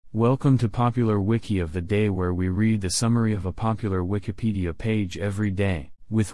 Welcome to Popular Wiki of the Day, where we read the summary of a popular Wikipedia page every day. With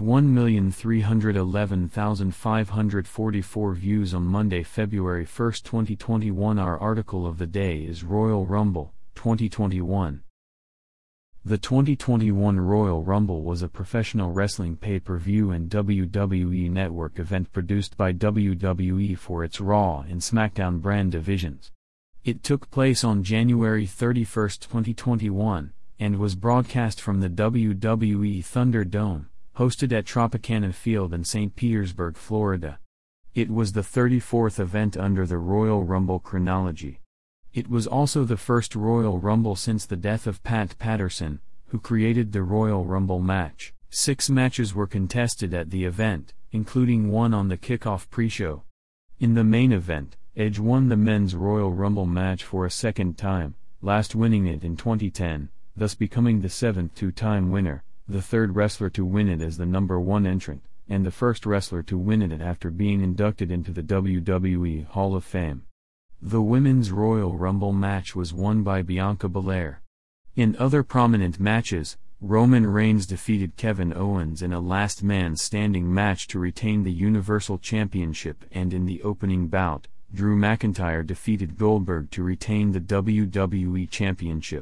1,311,544 views on Monday, February 1, 2021, our article of the day is Royal Rumble 2021. The 2021 Royal Rumble was a professional wrestling pay-per-view and WWE Network event produced by WWE for its Raw and SmackDown brand divisions. It took place on January 31, 2021, and was broadcast from the WWE Thunderdome, hosted at Tropicana Field in St. Petersburg, Florida. It was the 34th event under the Royal Rumble chronology. It was also the first Royal Rumble since the death of Pat Patterson, who created the Royal Rumble match. 6 matches were contested at the event, including one on the kickoff pre-show. In the main event, Edge won the Men's Royal Rumble match for a second time, last winning it in 2010, thus becoming the 7th two-time winner, the 3rd wrestler to win it as the number 1 entrant, and the 1st wrestler to win it after being inducted into the WWE Hall of Fame. The Women's Royal Rumble match was won by Bianca Belair. In other prominent matches, Roman Reigns defeated Kevin Owens in a last man standing match to retain the Universal Championship, and in the opening bout, Drew McIntyre defeated Goldberg to retain the WWE Championship.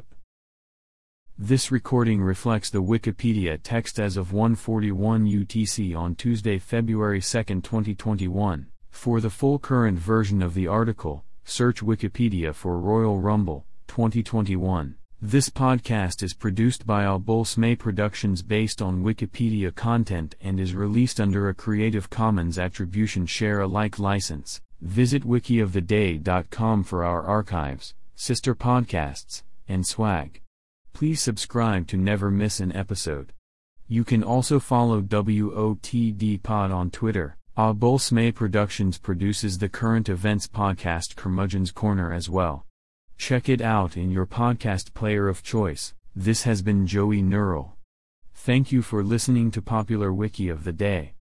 This recording reflects the Wikipedia text as of 1:41 UTC on Tuesday, February 2, 2021. For the full current version of the article, search Wikipedia for Royal Rumble 2021. This podcast is produced by Al Bolsme Productions based on Wikipedia content and is released under a Creative Commons Attribution Share Alike license. Visit wikioftheday.com for our archives, sister podcasts, and swag. Please subscribe to never miss an episode. You can also follow WOTD Pod on Twitter. Al Bolsme Productions produces the current events podcast Curmudgeon's Corner as well. Check it out in your podcast player of choice. This has been Joey Neural. Thank you for listening to Popular Wiki of the Day.